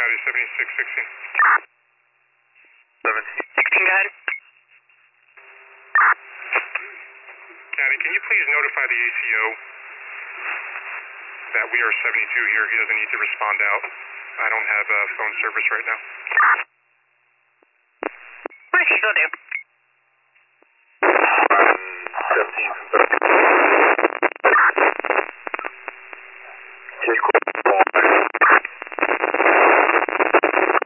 Caddy 7616. 16, go ahead. Caddy, can you please notify the ACO that we are 72 here? He doesn't need to respond out. I don't have phone service right now. What does he go do? 17 from 13.